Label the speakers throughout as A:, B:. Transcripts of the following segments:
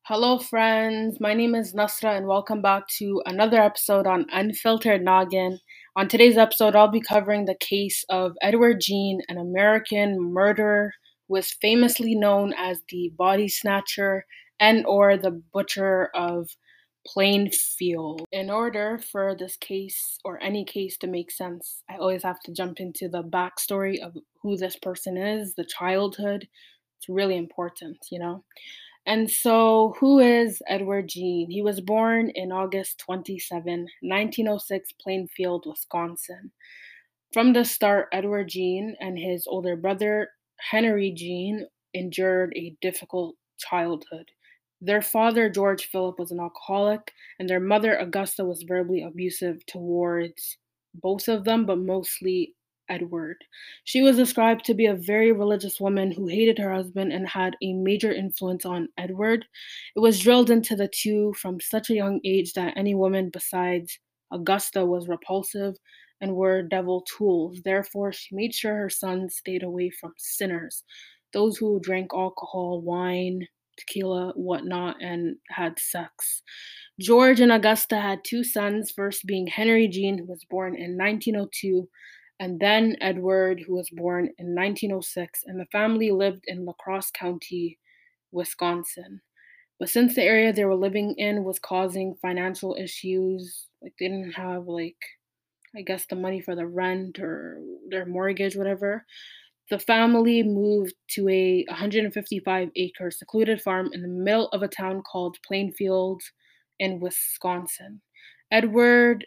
A: Hello, friends. My name is Nasra, and welcome back to another episode on Unfiltered Noggin. On today's episode, I'll be covering the case of Edward Jean, an American murderer who was famously known as the body snatcher and/or the butcher of Plainfield. In order for this case or any case to make sense, I always have to jump into the backstory of who this person is, the childhood. It's really important. And so, who is Edward Jean? He was born in August 27, 1906, Plainfield, Wisconsin. From the start, Edward Jean and his older brother, Henry Jean, endured a difficult childhood. Their father, George Philip, was an alcoholic, and their mother, Augusta, was verbally abusive towards both of them, but mostly Edward. She was described to be a very religious woman who hated her husband and had a major influence on Edward. It was drilled into the two from such a young age that any woman besides Augusta was repulsive and were devil tools. Therefore, she made sure her sons stayed away from sinners, those who drank alcohol, wine, tequila, whatnot, and had sex. George and Augusta had two sons, first being Henry Jean, who was born in 1902, and then Edward, who was born in 1906, and the family lived in La Crosse County, Wisconsin. But since the area they were living in was causing financial issues, like they didn't have I guess the money for the rent or their mortgage, whatever, the family moved to a 155-acre secluded farm in the middle of a town called Plainfield in Wisconsin. Edward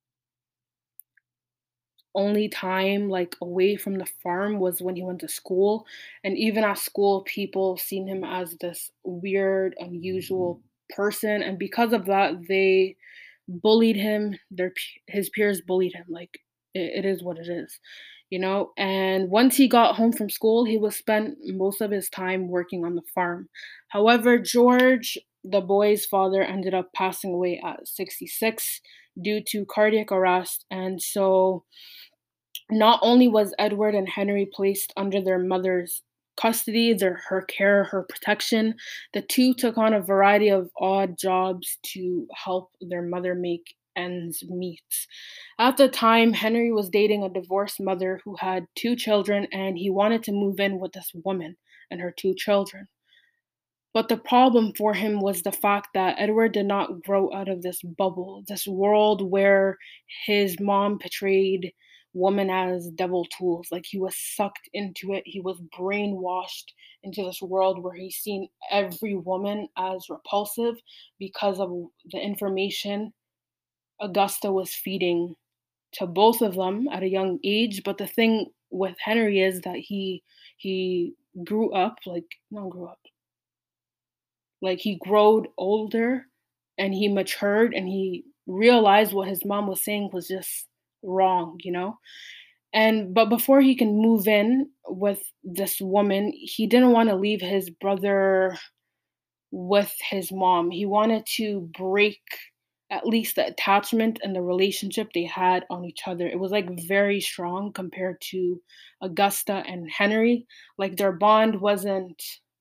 A: only time away from the farm was when he went to school, and even at school people seen him as this weird, unusual person, and because of that they bullied him. His peers bullied him. Like, it is what it is. And once he got home from school, he was spent most of his time working on the farm. However, George, the boy's father, ended up passing away at 66 due to cardiac arrest, and so not only was Edward and Henry placed under their mother's custody, her care, her protection, the two took on a variety of odd jobs to help their mother make ends meet. At the time, Henry was dating a divorced mother who had two children, and he wanted to move in with this woman and her two children. But the problem for him was the fact that Edward did not grow out of this bubble, this world where his mom portrayed women as devil tools. Like, he was sucked into it. He was brainwashed into this world where he's seen every woman as repulsive because of the information Augusta was feeding to both of them at a young age. But the thing with Henry is that he grew up, like, not grew up, like, he growed older and he matured and he realized what his mom was saying was just wrong. And but before he can move in with this woman, he didn't want to leave his brother with his mom. He wanted to break at least the attachment and the relationship they had on each other. It was like very strong compared to Augusta and Henry. Like, their bond wasn't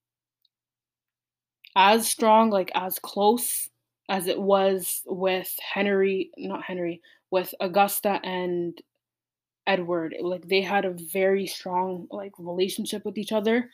A: as strong, like as close as it was with not Henry, with Augusta and Edward. Like, they had a very strong relationship with each other.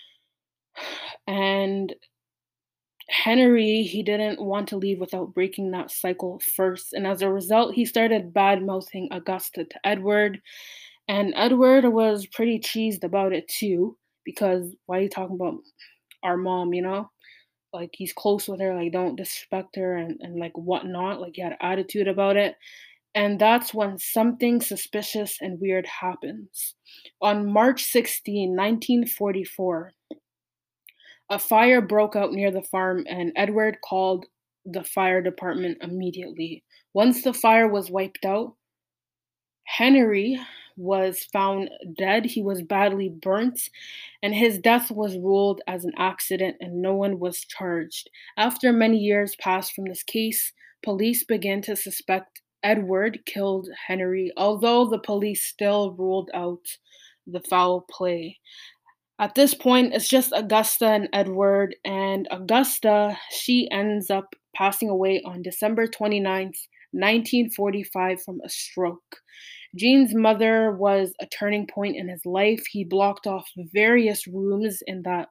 A: And Henry, he didn't want to leave without breaking that cycle first. And as a result, he started bad mouthing Augusta to Edward. And Edward was pretty cheesed about it too, because why are you talking about our mom? Like, he's close with her, like, don't disrespect her and like whatnot. Like, he had attitude about it. And that's when something suspicious and weird happens. On March 16, 1944, a fire broke out near the farm, and Edward called the fire department immediately. Once the fire was wiped out, Henry was found dead. He was badly burnt, and his death was ruled as an accident, and no one was charged. After many years passed from this case, police began to suspect Edward killed Henry, although the police still ruled out the foul play. At this point, it's just Augusta and Edward, and Augusta, she ends up passing away on December 29th, 1945, from a stroke. Gene's mother was a turning point in his life. He blocked off various rooms in that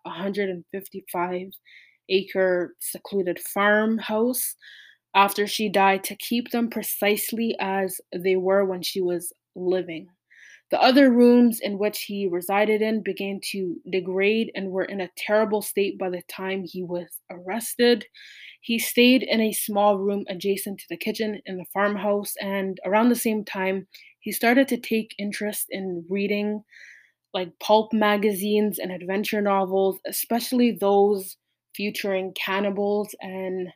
A: 155-acre secluded farmhouse after she died to keep them precisely as they were when she was living. The other rooms in which he resided in began to degrade and were in a terrible state by the time he was arrested. He stayed in a small room adjacent to the kitchen in the farmhouse, and around the same time, he started to take interest in reading like pulp magazines and adventure novels, especially those featuring cannibals and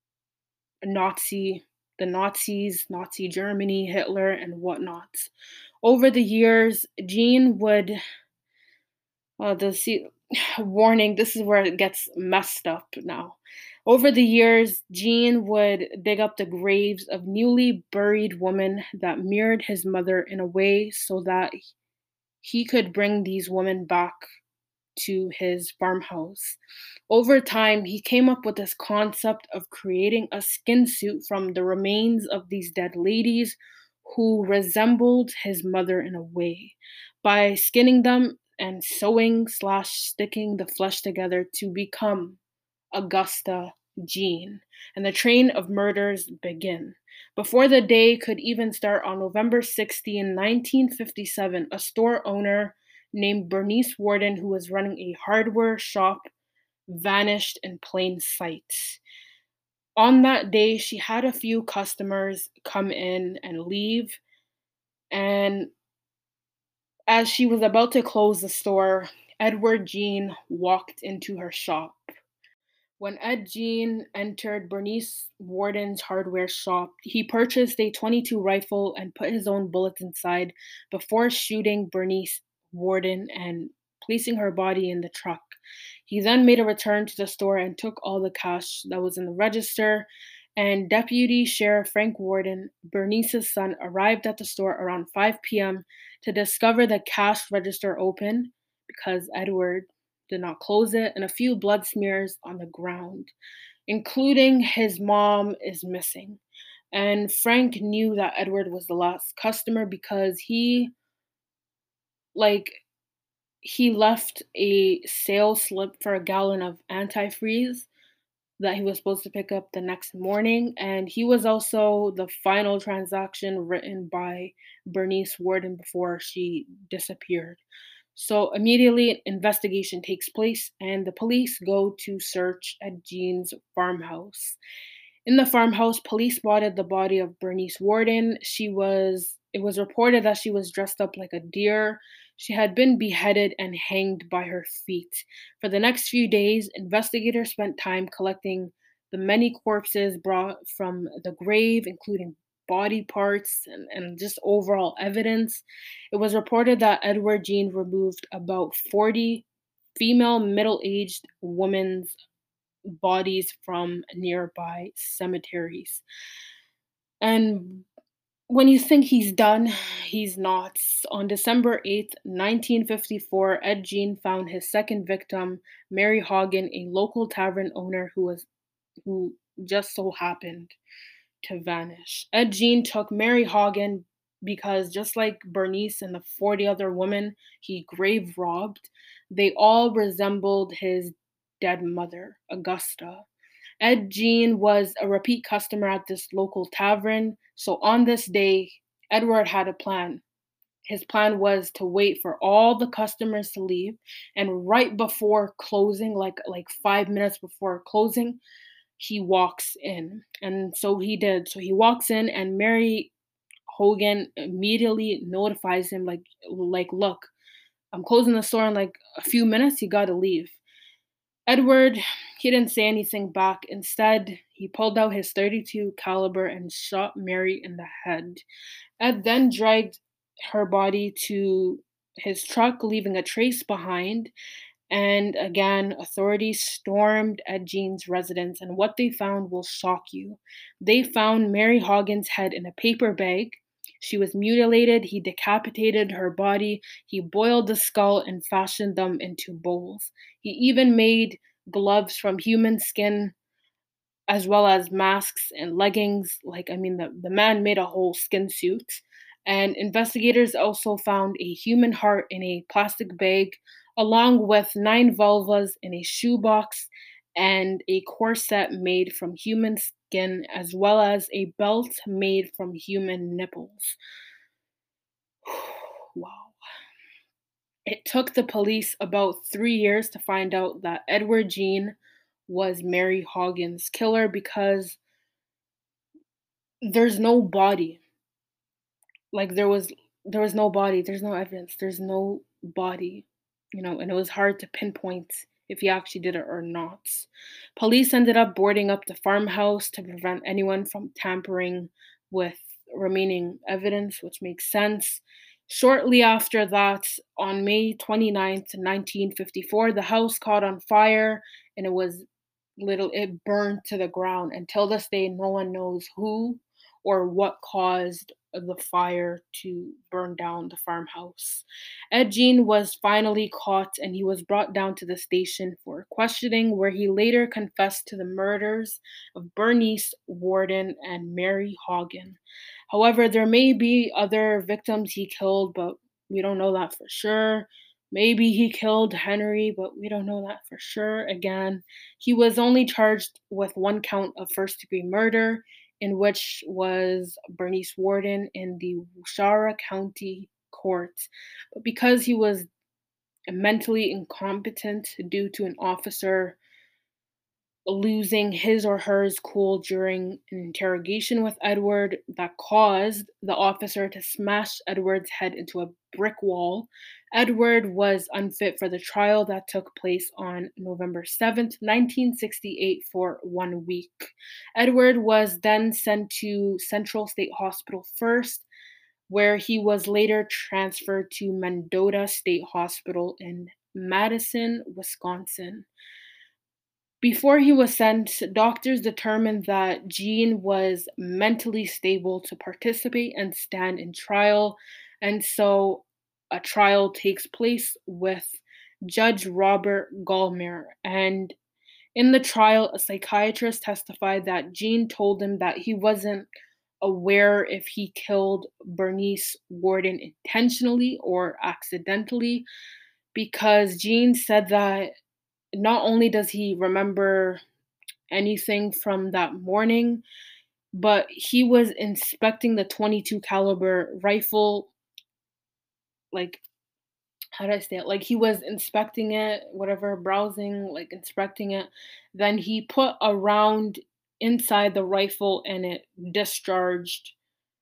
A: Nazi the Nazis, Nazi Germany, Hitler, and whatnot. Over the years, Gene would the see warning, this is where it gets messed up now. Over the years, Gene would dig up the graves of newly buried women that mirrored his mother in a way so that he could bring these women back to his farmhouse. Over time, he came up with this concept of creating a skin suit from the remains of these dead ladies who resembled his mother in a way. By skinning them and sewing slash sticking the flesh together to become Augusta Jean, and the train of murders begin. Before the day could even start on November 16, 1957, a store owner named Bernice Warden, who was running a hardware shop, vanished in plain sight. On that day, she had a few customers come in and leave, and as she was about to close the store, Edward Jean walked into her shop. When Ed Jean entered Bernice Warden's hardware shop, he purchased a 22 rifle and put his own bullets inside before shooting Bernice Warden and placing her body in the truck. He then made a return to the store and took all the cash that was in the register. And Deputy Sheriff Frank Warden, Bernice's son, arrived at the store around 5 p.m. to discover the cash register open because Edward did not close it, and a few blood smears on the ground, including his mom is missing. And Frank knew that Edward was the last customer because like he left a sales slip for a gallon of antifreeze that he was supposed to pick up the next morning. And he was also the final transaction written by Bernice Warden before she disappeared. So immediately, an investigation takes place, and the police go to search at Jean's farmhouse. In the farmhouse, police spotted the body of Bernice Warden. It was reported that she was dressed up like a deer. She had been beheaded and hanged by her feet. For the next few days, investigators spent time collecting the many corpses brought from the grave, including body parts and just overall evidence. It was reported that Edward Jean removed about 40 female middle aged women's bodies from nearby cemeteries. And when you think he's done, he's not. On December 8th, 1954, Ed Jean found his second victim, Mary Hogan, a local tavern owner who just so happened to vanish. Ed Jean took Mary Hogan because just like Bernice and the 40 other women he grave robbed, they all resembled his dead mother, Augusta. Ed Jean was a repeat customer at this local tavern, so on this day, Edward had a plan. His plan was to wait for all the customers to leave, and right before closing, like 5 minutes before closing, he walks in. And so he did. So he walks in, and Mary Hogan immediately notifies him look, I'm closing the store in like a few minutes, you got to leave. Edward, he didn't say anything back. Instead, he pulled out his 32 caliber and shot Mary in the head. Ed then dragged her body to his truck, leaving a trace behind. And again, authorities stormed Ed Jean's residence, and what they found will shock you. They found Mary Hogan's head in a paper bag. She was mutilated. He decapitated her body. He boiled the skull and fashioned them into bowls. He even made gloves from human skin as well as masks and leggings. Like, I mean, the man made a whole skin suit. And investigators also found a human heart in a plastic bag, along with 9 vulvas in a shoebox and a corset made from human skin, as well as a belt made from human nipples. Wow. It took the police about 3 years to find out that Edward Jean was Mary Hawkins' killer because there's no body. Like there was no body, there's no evidence, there's no body, and it was hard to pinpoint if he actually did it or not. Police ended up boarding up the farmhouse to prevent anyone from tampering with remaining evidence, which makes sense. Shortly after that, on May 29th, 1954, the house caught on fire and it burned to the ground. Until this day, no one knows who or what caused the fire to burn down the farmhouse. Ed Gein was finally caught and he was brought down to the station for questioning, where he later confessed to the murders of Bernice Worden and Mary Haugen. However, there may be other victims he killed, but we don't know that for sure. Maybe he killed Henry, but we don't know that for sure. Again, he was only charged with one count of first degree murder, in which was Bernice Worden in the Wuchara County Court. But because he was mentally incompetent due to an officer losing his or hers cool during an interrogation with Edward that caused the officer to smash Edward's head into a brick wall, Edward was unfit for the trial that took place on November 7th, 1968, for 1 week. Edward was then sent to Central State Hospital first, where he was later transferred to Mendota State Hospital in Madison, Wisconsin. Before he was sent, doctors determined that Jean was mentally stable to participate and stand in trial, and so a trial takes place with Judge Robert Gallmer. And in the trial, a psychiatrist testified that Jean told him that he wasn't aware if he killed Bernice Worden intentionally or accidentally, because Jean said that not only does he remember anything from that morning, but he was inspecting the 22 caliber rifle, like, how did I say it? Like, he was inspecting it, whatever, browsing, like inspecting it. Then he put a round inside the rifle and it discharged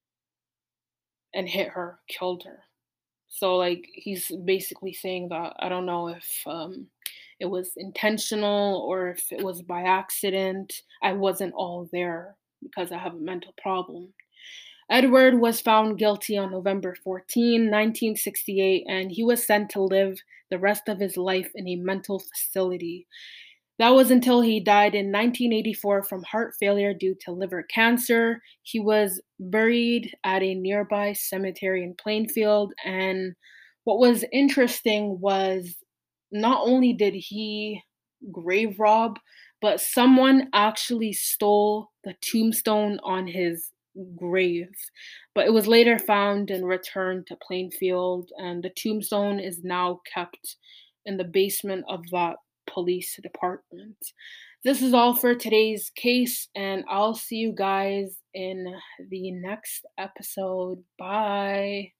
A: and hit her, killed her. So like he's basically saying that I don't know if it was intentional or if it was by accident. I wasn't all there because I have a mental problem. Edward was found guilty on November 14, 1968, and he was sent to live the rest of his life in a mental facility. That was until he died in 1984 from heart failure due to liver cancer. He was buried at a nearby cemetery in Plainfield. And what was interesting was not only did he grave rob, but someone actually stole the tombstone on his grave. But it was later found and returned to Plainfield, and the tombstone is now kept in the basement of that police department. This is all for today's case, and I'll see you guys in the next episode. Bye.